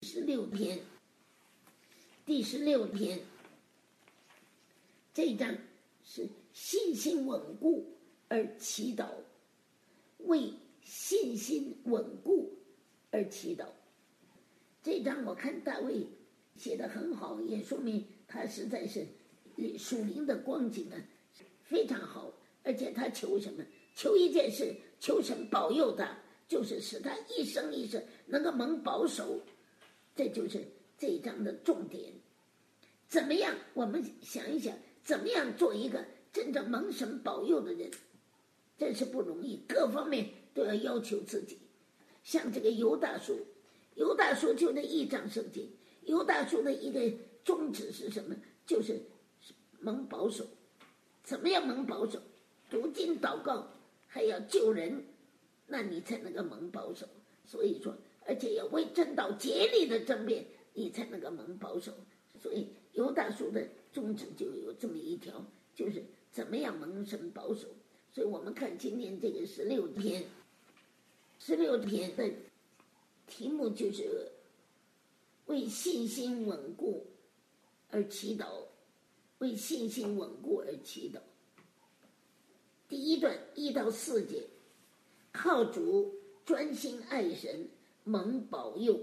16篇，第16篇，这一章是信心稳固而祈祷，为信心稳固而祈祷。这一章我看大卫写得很好，也说明他实在是属灵的光景呢非常好，而且他求什么？求一件事，求神保佑他，就是使他一生一世能够蒙保守。这就是这一章的重点。怎么样？我们想一想，怎么样做一个真正蒙神保佑的人？真是不容易，各方面都要要求自己。像这个犹大书，犹大书就那一章圣经，犹大书的一个宗旨是什么？就是蒙保守。怎么样蒙保守？读经祷告，还要救人，那你才能够蒙保守。所以说，而且要为正道竭力的争辩，你才能够蒙保守。所以犹大书的宗旨就有这么一条，就是怎么样蒙神保守。所以我们看今天这个16篇的题目就是为信心稳固而祈祷，为信心稳固而祈祷。第一段1到4节，靠主专心爱神，蒙保佑。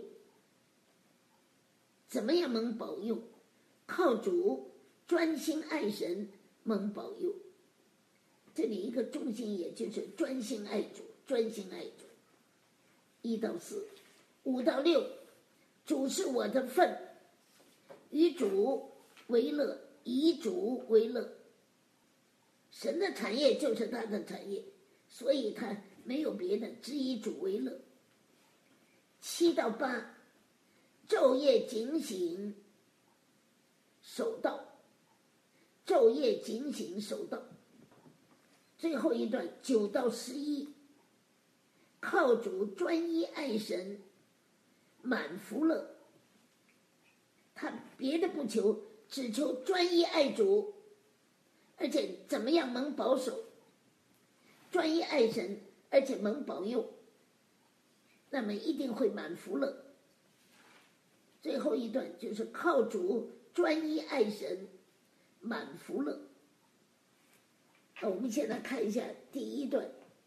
怎么样蒙保佑？靠主专心爱神，蒙保佑。这里一个重心，也就是专心爱主，专心爱主。1到4 5到6，主是我的份，与主为乐，以主为乐。神的产业就是他的产业，所以他没有别的，只以主为乐。7到8，昼夜警醒守道，昼夜警醒守道。最后一段9到11，靠主专一爱神，满福乐。他别的不求，只求专一爱主，而且怎么样蒙保守？专一爱神，而且蒙保佑，那么一定会满福乐。最后一段就是靠主专一爱神，满福乐。我们现在看一下第一段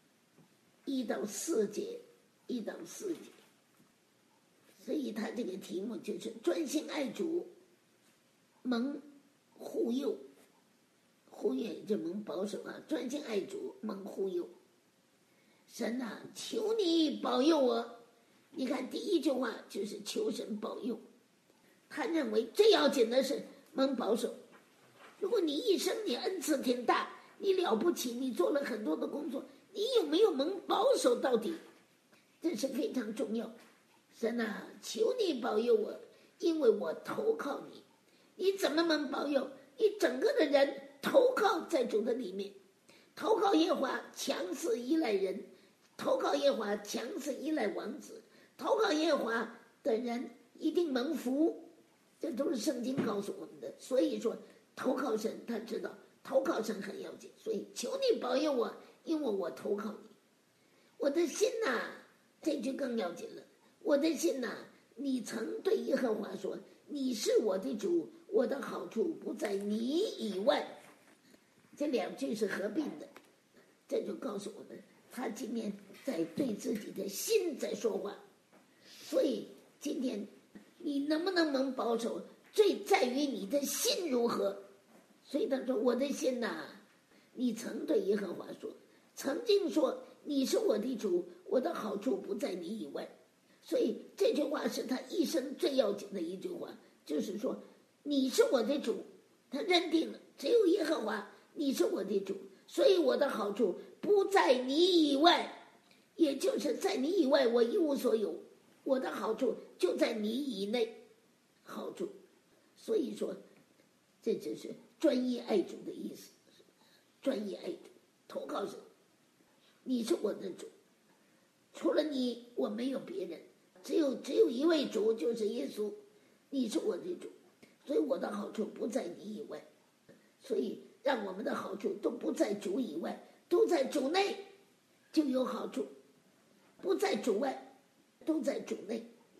1到4节，1到4节。所以他这个题目就是专心爱主，蒙护佑，护佑就蒙保守啊，专心爱主，蒙护佑。神啊，求你保佑我。你看第一句话就是求神保佑，他认为最要紧的是蒙保守。如果你一生你恩赐挺大，你了不起，你做了很多的工作，你有没有蒙保守到底？这是非常重要。神啊，求你保佑我，因为我投靠你。你怎么蒙保佑？你整个的人投靠在主的里面，投靠耶和华，强势依赖人；投靠耶和华，强势依赖王子；投靠耶和华的人一定蒙福。这都是圣经告诉我们的。所以说投靠神，他知道投靠神很要紧，所以求你保佑我，因为我投靠你。我的心呐，这句更要紧了。我的心呐，你曾对耶和华说，你是我的主，我的好处不在你以外。这两句是合并的，这就告诉我们他今天在对自己的心在说话。所以今天你能不能蒙保守，最在于你的心如何。所以他说，我的心呐，你曾对耶和华说，曾经说你是我的主，我的好处不在你以外。所以这句话是他一生最要紧的一句话，就是说你是我的主，他认定了只有耶和华，你是我的主，所以我的好处不在你以外，也就是在你以外我一无所有，我的好处就在你以内，好处。所以说这就是专一爱主的意思，专一爱主，投靠神，你是我的主，除了你我没有别人，只有一位主，就是耶稣，你是我的主，所以我的好处不在你以外。所以让我们的好处都不在主以外，都在主内就有好处，不在主外，都在主内。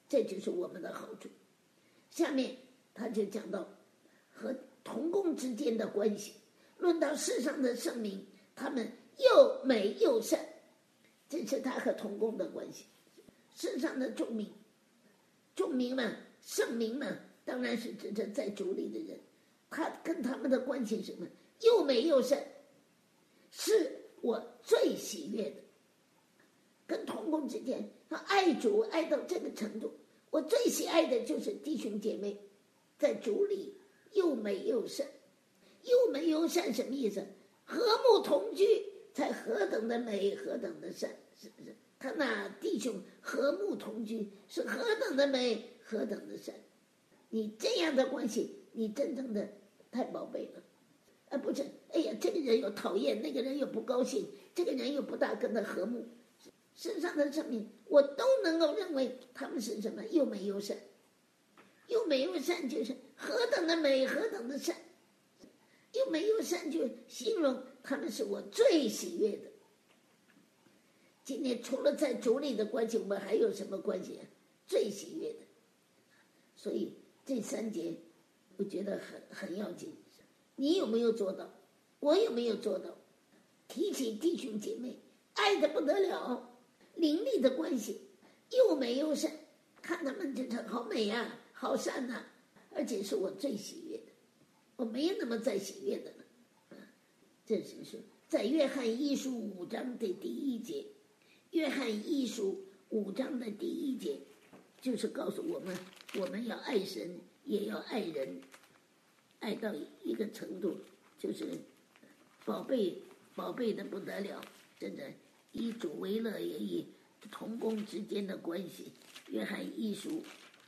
这就是我们的好处。下面他就讲到和同工之间的关系，论到世上的圣民，他们又美又善，这是他和同工的关系。世上的众民们、圣民们，当然是指着在主里的人，他跟他们的关系是什么？又美又善，是我最喜悦的。跟同工之间，他爱主爱到这个程度，我最喜爱的就是弟兄姐妹在主里又美又善。又美又善什么意思？和睦同居才何等的美，何等的善，是不是？他那弟兄和睦同居是何等的美，何等的善。你这样的关系，你真正的太宝贝了，不是哎呀，这个人又讨厌，那个人又不高兴，这个人又不大跟他和睦。世上的圣民，我都能够认为他们是什么？又美又善。又美又善就是何等的美，何等的善。又美又善就形容他们是我最喜悦的。今天除了在主里的关系，我们还有什么关系啊？最喜悦的。所以这3节我觉得很要紧。你有没有做到？我有没有做到？提起弟兄姐妹，爱得不得了，邻里的关系又美又善，看他们真是好美啊，好善啊，而且是我最喜悦的。我没有那么再喜悦的了。这是说在约翰一书5章的第1节，约翰一书5章的第1节就是告诉我们，我们要爱神也要爱人，爱到一个程度，就是宝贝的不得了，真的以主为乐，也以同工之间的关系。约翰一书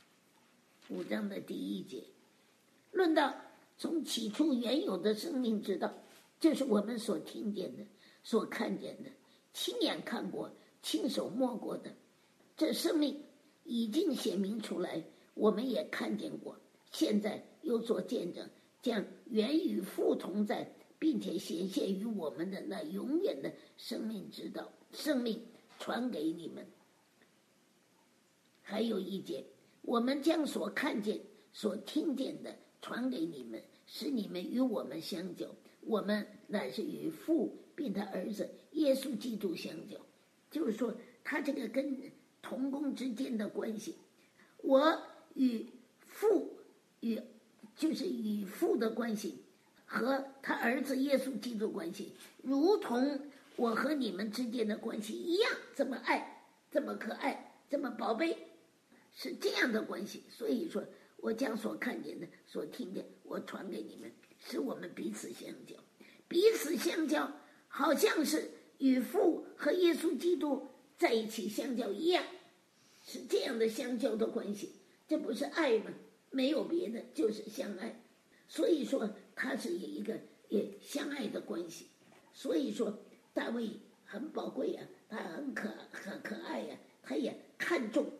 5章的第1节，论到从起初原有的生命之道，这是我们所听见的、所看见的、亲眼看过、亲手摸过的。这生命已经显明出来，我们也看见过，现在又做见证，将原与父同在，并且显现于我们的那永远的生命之道，生命传给你们。还有1节，我们将所看见、所听见的传给你们，使你们与我们相交。我们乃是与父并他儿子耶稣基督相交。就是说他这个跟同工之间的关系，我与父就是与父的关系和他儿子耶稣基督关系，如同我和你们之间的关系一样，这么爱，这么可爱，这么宝贝，是这样的关系。所以说我将所看见的、所听见，我传给你们，使我们彼此相交。彼此相交，好像是与父和耶稣基督在一起相交一样，是这样的相交的关系。这不是爱吗？没有别的，就是相爱。所以说它是一个也相爱的关系。所以说大卫很宝贵啊，他很可爱呀，他也看重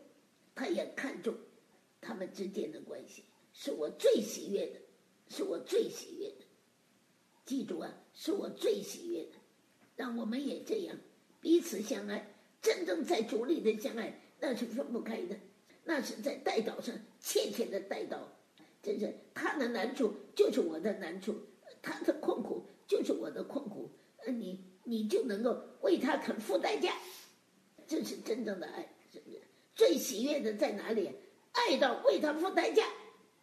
他们之间的关系，是我最喜悦的，是我最喜悦的。记住啊，是我最喜悦的。让我们也这样彼此相爱。真正在主里的相爱，那是分不开的，那是在代祷上切切的代祷。真是他的难处就是我的难处，他的困苦就是我的困苦，你就能够为他肯付代价，这是真正的爱，是不是？最喜悦的在哪里？爱到为他付代价。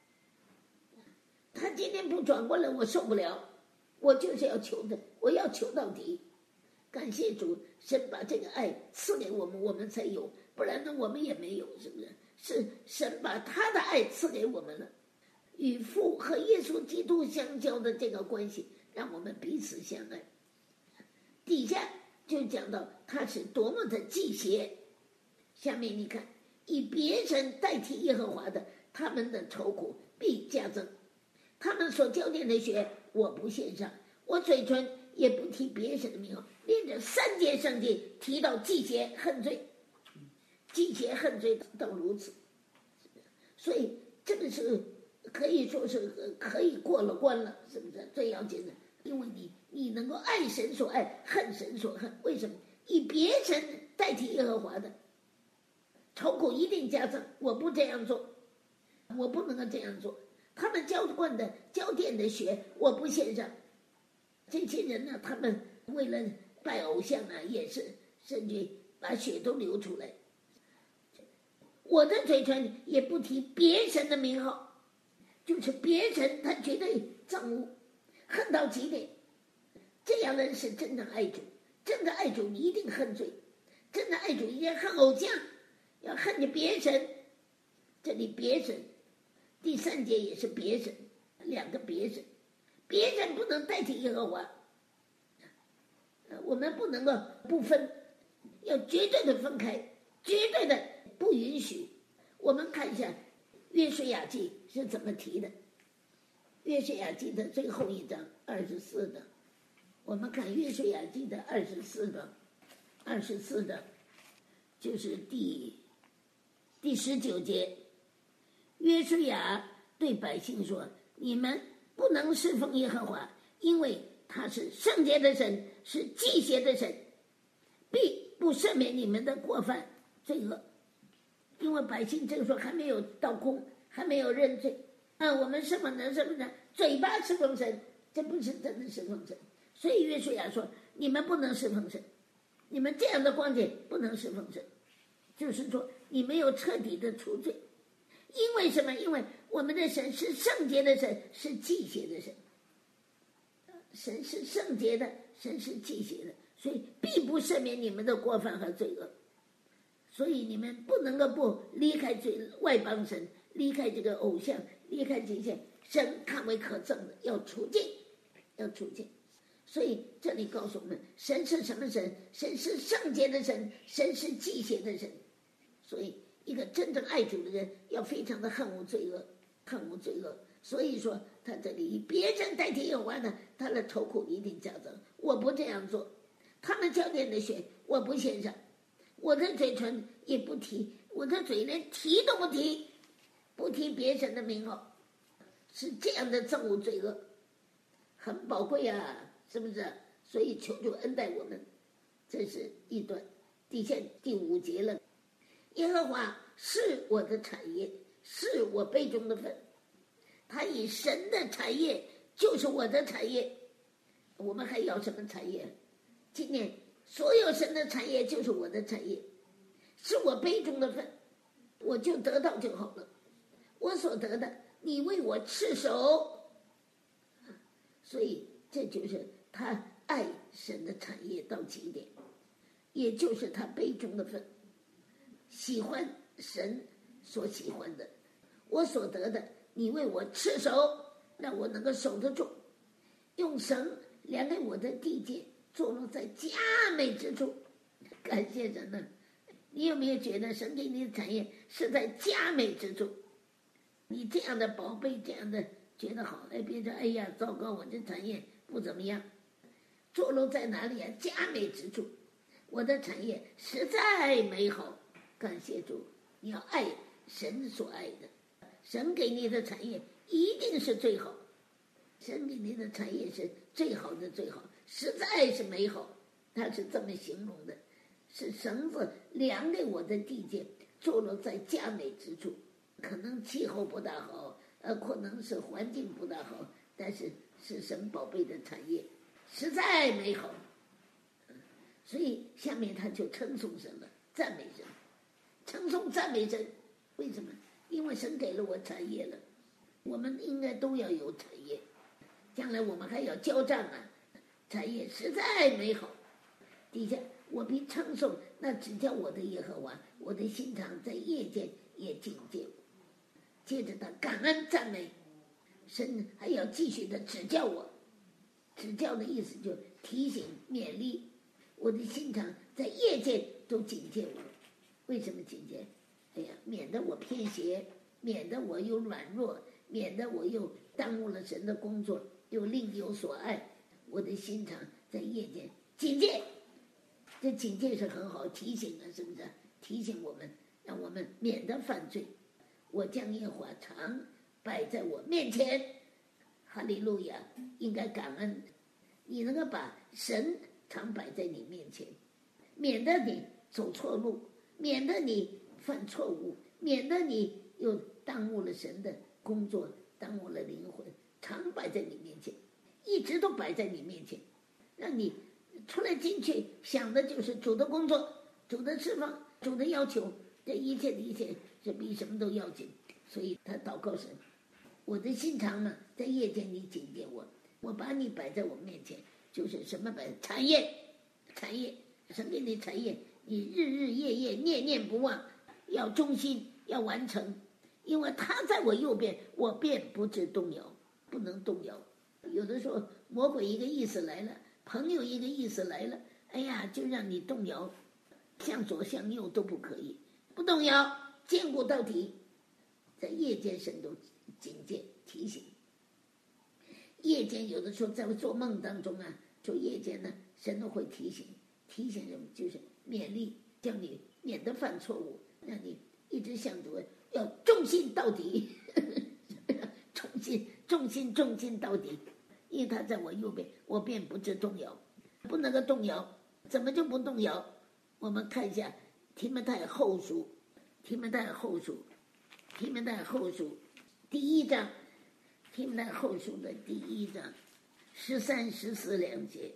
他今天不转过来，我受不了，我就是要求的，我要求到底。感谢主，神把这个爱赐给我们，我们才有，不然呢我们也没有，是不是？是神把他的爱赐给我们了，与父和耶稣基督相交的这个关系，让我们彼此相爱。底下就讲到他是多么的忌邪。下面你看，以别神代替耶和华的，他们的愁苦必加增。他们所交奠的血，我不献上，我嘴唇也不提别神的名号。连着3节圣经提到忌邪恨罪，忌邪恨罪到如此，所以这个是可以说是可以过了关了，是不是？最要紧的，因为你能够爱神所爱，恨神所恨。为什么？以别神代替耶和华的， 愁苦一定加增。我不这样做，我不能够这样做。他们浇灌的浇奠的血，我不献上。这些人呢，他们为了拜偶像啊，也是甚至把血都流出来。我的嘴唇也不提别神的名号，就是别神他绝对憎恶，恨到极点。这样的人是真正爱主，真的爱主你一定恨罪，真的爱主一定恨偶像，要恨着别神。这里别神第3节也是别神，2个别神，别神不能代替耶和华，我们不能够不分，要绝对的分开，绝对的不允许。我们看一下约书亚记是怎么提的，约书亚记的最后一章24章，我们看约书亚记的24章就是第19节，约书亚对百姓说：你们不能侍奉耶和华，因为他是圣洁的神，是忌邪的神，必不赦免你们的过犯罪恶。因为百姓这个时候还没有到空，还没有认罪我们侍奉人嘴巴侍奉神，这不是真的侍奉神。所以约书亚说：你们不能侍奉神，你们这样的光景不能侍奉神，就是说你没有彻底的除罪。因为什么？因为我们的神是圣洁的神，是忌邪的神。神是圣洁的，神是忌邪的，所以必不赦免你们的过犯和罪恶。所以你们不能够不离开外邦神，离开这个偶像，离开这些神看为可憎的，要除尽。所以这里告诉我们，神是什么神？神是圣洁的神，神是忌邪的神。所以一个真正爱主的人要非常的恨恶罪恶。所以说他这里以别人代替耶和华呢，他的愁苦一定加增。我不这样做，他们浇奠的血我不献上，我的嘴唇也不提，我的嘴连提都不提，不提别神的名号，是这样的憎恶罪恶，很宝贵啊，是不是？所以求主恩待我们。这是一段，底下第5节了。耶和华是我的产业，是我杯中的分。他以神的产业就是我的产业，我们还要什么产业？今年所有神的产业就是我的产业，是我杯中的分，我就得到就好了。我所得的，你为我持守。所以这就是他爱神的产业到极点，也就是他杯中的分，喜欢神所喜欢的。我所得的，你为我持守，让我能够守得住。用绳量给我的地界，坐落在佳美之处。感谢神呢！你有没有觉得神给你的产业是在佳美之处？你这样的宝贝，这样的觉得好，别说哎呀糟糕，我这产业不怎么样。坐落在哪里啊？佳美之处。我的产业实在美好，感谢主。你要爱神所爱的，神给你的产业一定是最好，神给你的产业是最好的最好，实在是美好。他是这么形容的，是绳子量给我的地界，坐落在佳美之处。可能气候不大好，可能是环境不大好，但是是神宝贝的产业，实在美好。所以下面他就称颂神了，赞美神，称颂赞美神。为什么？因为神给了我产业了，我们应该都要有产业，将来我们还要交账啊，产业实在美好。底下我必称颂那指教我的耶和华，我的心肠在夜间也警戒我。接着他感恩赞美神，还要继续的指教我。指教的意思就提醒勉励，我的心肠在夜间都警戒我。为什么警戒？哎呀，免得我偏邪，免得我又软弱，免得我又耽误了神的工作，又另有所爱。我的心肠在夜间警戒，这警戒是很好提醒的，是不是？提醒我们，让我们免得犯罪。我将耶和华常摆在我面前，哈利路亚！应该感恩，你能够把神常摆在你面前，免得你走错路，免得你犯错误，免得你又耽误了神的工作，耽误了灵魂，常摆在你面前，一直都摆在你面前，让你出来进去想的就是主的工作，主的释放，主的要求，这一切的一切是比什么都要紧。所以他祷告神，我的心肠呢，在夜间你警戒我，我把你摆在我面前，就是什么摆产业，神给你产业，你日日夜夜念念不忘，要忠心，要完成，因为他在我右边，我便不致动摇，不能动摇。有的时候魔鬼一个意思来了，朋友一个意思来了，哎呀，就让你动摇，向左向右都不可以，不动摇，坚固到底。在夜间神都警戒提醒，夜间有的时候在做梦当中啊，做夜间呢，神都会提醒人们，就是勉励，叫你免得犯错误，让你一直向主要忠心到底，忠心到底，因为他在我右边，我便不致动摇，不能够动摇，怎么就不动摇？我们看一下提摩太后书第一章，提摩太后书的第一章13、14两节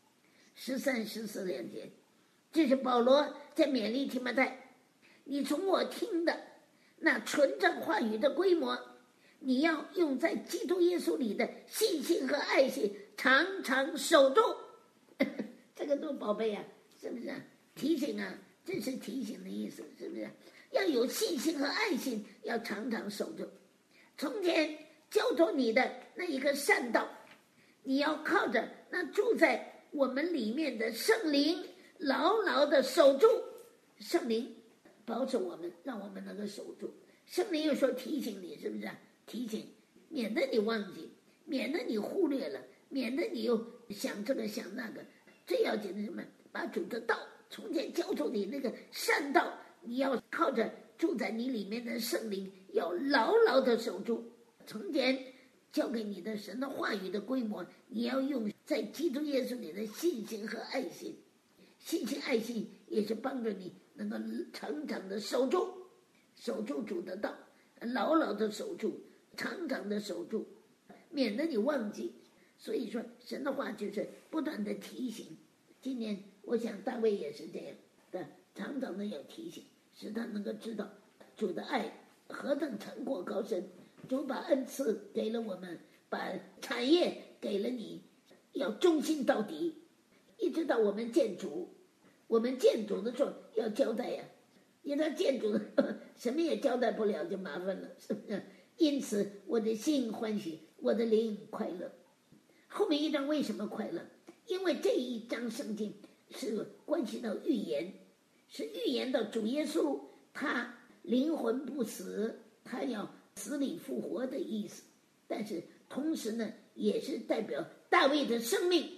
，13、14两节，这是保罗在勉励提摩太，你从我听的那纯正话语的规模，你要用在基督耶稣里的信心和爱心，常常守住。这个多宝贝啊，是不是啊？提醒啊，这是提醒的意思，是不是？要有信心和爱心，要常常守住。从前交托你的那一个善道，你要靠着那住在我们里面的圣灵，牢牢的守住。圣灵保守我们，让我们能够守住。圣灵有时候提醒你，是不是啊？提醒，免得你忘记，免得你忽略了，免得你又想这个想那个。最要紧的是什么？把主的道，从前交托你那个善道，你要靠着住在你里面的圣灵，要牢牢的守住。从前交给你的神的话语的规模，你要用在基督耶稣里的信心和爱心。信心爱心也是帮助你能够成长的守住主的道，牢牢的守住，常常的守住，免得你忘记。所以说神的话就是不断的提醒。今年我想大卫也是这样的，常常的要提醒，使他能够知道主的爱何等长阔高深。主把恩赐给了我们，把产业给了你，要忠心到底，一直到我们见主。我们见主的时候要交代呀，因为他见主什么也交代不了，就麻烦了，是不是？因此我的心欢喜，我的灵快乐。后面一章为什么快乐？因为这一章圣经是关系到预言，是预言到主耶稣他灵魂不死，他要死里复活的意思。但是同时呢，也是代表大卫的生命。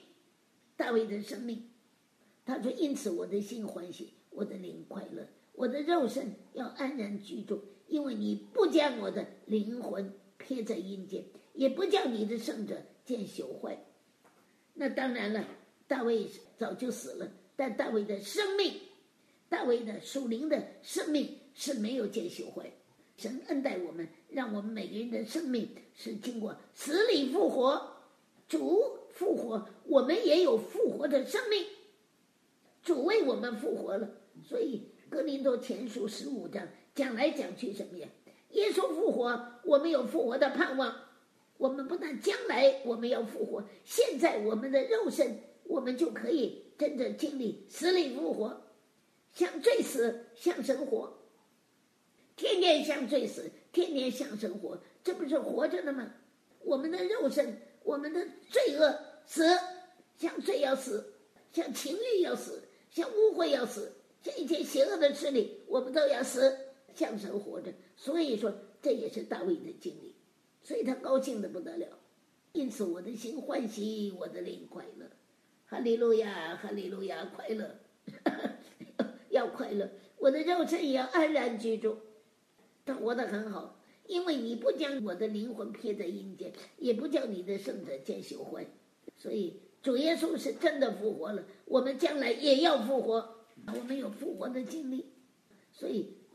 他说，因此我的心欢喜，我的灵快乐，我的肉身要安然居住，因为你不将我的灵魂撇在阴间，也不叫你的圣者见朽坏。那当然了，大卫早就死了，但大卫的生命，大卫的属灵的生命是没有见朽坏。神恩待我们，让我们每个人的生命是经过死里复活，主复活，我们也有复活的生命，主为我们复活了。所以哥林多前书15章讲来讲去什么呀？耶稣复活，我们有复活的盼望。我们不但将来我们要复活，现在我们的肉身，我们就可以真正经历死里复活，向罪死，向神活，天天向罪死，天天向神活，这不是活着的吗？我们的肉身，我们的罪恶死，向罪要死，向情欲要死，向污秽要死，向一切邪恶的势力我们都要死，向神活着。所以说这也是大卫的经历，所以他高兴的不得了。因此我的心欢喜，我的灵快乐。哈利路亚，哈利路亚，快乐要快乐，我的肉身也要安然居住。他活得很好，因为你不将我的灵魂撇在阴间，也不叫你的圣者见朽坏。所以主耶稣是真的复活了，我们将来也要复活，我们有复活的经历。所以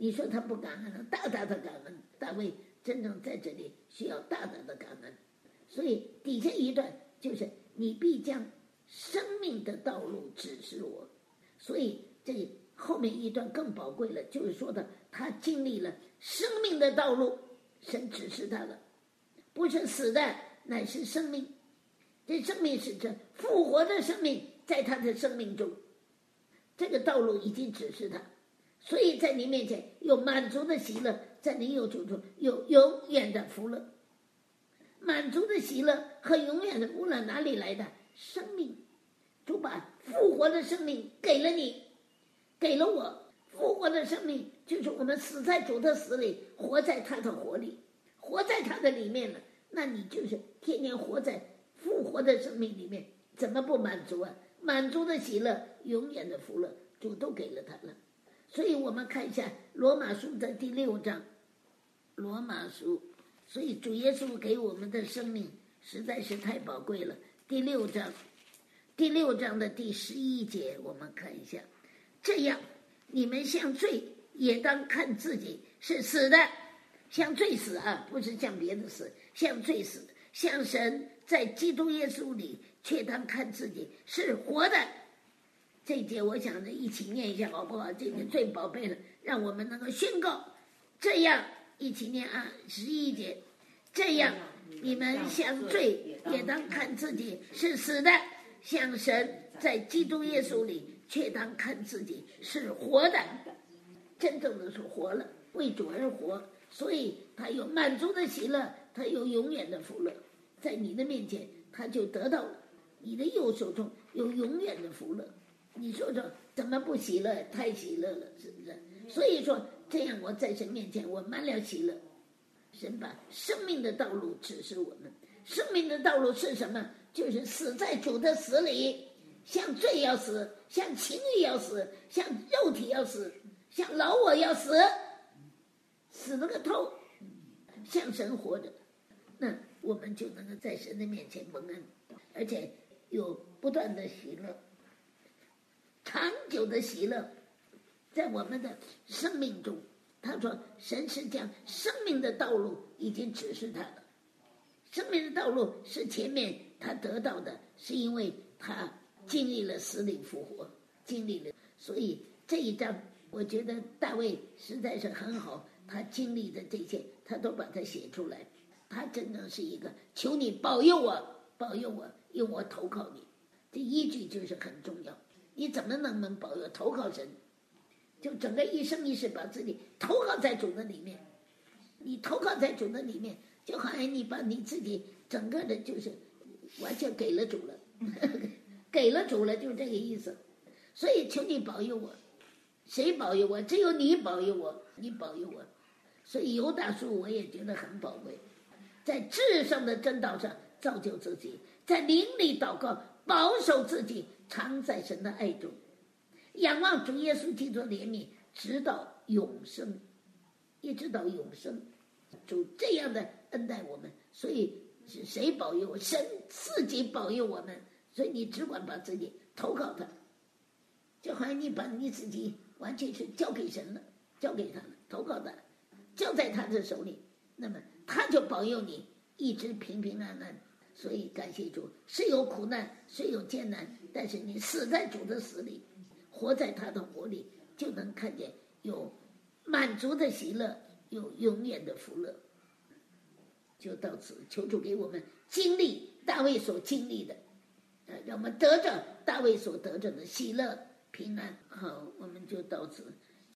你说他不感恩，大大的感恩。大卫真正在这里需要大大的感恩。所以底下一段就是你必将生命的道路指示我。所以这后面一段更宝贵了，就是说的他经历了生命的道路，神指示他了，不是死的，乃是生命。这生命是这复活的生命，在他的生命中，这个道路已经指示他。所以在你面前有满足的喜乐，在你右手中有永远的福乐。满足的喜乐和永远的福乐哪里来的？生命。主把复活的生命给了你，给了我。复活的生命就是我们死在主的死里，活在他的活里，活在他的里面了。那你就是天天活在复活的生命里面，怎么不满足啊？满足的喜乐，永远的福乐，主都给了他了。所以我们看一下罗马书的第6章，罗马书。所以主耶稣给我们的生命实在是太宝贵了。第6章的第11节，我们看一下，这样你们向罪也当看自己是死的，向罪死啊，不是向别的死，向罪死；向神在基督耶稣里却当看自己是活的。这一节我想着一起念一下好不好？这个最宝贝了，让我们能够宣告。这样一起念啊，11节，这样你们向罪也当看自己是死的，向神在基督耶稣里却当看自己是活的。真正的是活了，为主而活，所以他有满足的喜乐，他有永远的福乐。在你的面前他就得到了，你的右手中有永远的福乐。你说说怎么不喜乐？太喜乐了，是不是？所以说这样我在神面前我满了喜乐。神把生命的道路指示我们。生命的道路是什么？就是死在主的死里，向罪要死，向情欲要死，向肉体要死，向老我要死，死了个透，向神活着。那我们就能够在神的面前蒙恩，而且有不断的喜乐，长久的喜乐在我们的生命中。他说神是将生命的道路已经指示他了。生命的道路是前面他得到的，是因为他经历了死里复活，经历了。所以这一章我觉得大卫实在是很好，他经历的这些他都把它写出来。他真正是一个求你保佑我，保佑我，因为我投靠你。这一句就是很重要。你怎么能保佑？投靠神，就整个一生一世把自己投靠在主的里面。你投靠在主的里面，就好像你把你自己整个的就是完全给了主了给了主了，就是这个意思。所以求你保佑我。谁保佑我？只有你保佑我，你保佑我。所以犹大书我也觉得很宝贵，在至上的真道上造就自己，在灵里祷告，保守自己，常在神的爱中，仰望主耶稣基督的怜悯，直到永生，一直到永生。主这样的恩待我们，所以是谁保佑我？神自己保佑我们。所以你只管把自己投靠他，就好像你把你自己完全是交给神了，交给他了，投靠他，交在他的手里，那么他就保佑你一直平平安安。所以感谢主，是有苦难，是有艰难，但是你死在主的死里，活在他的活里，就能看见有满足的喜乐，有永远的福乐。就到此，求主给我们经历大卫所经历的，让我们得着大卫所得着的喜乐平安。好，我们就到此。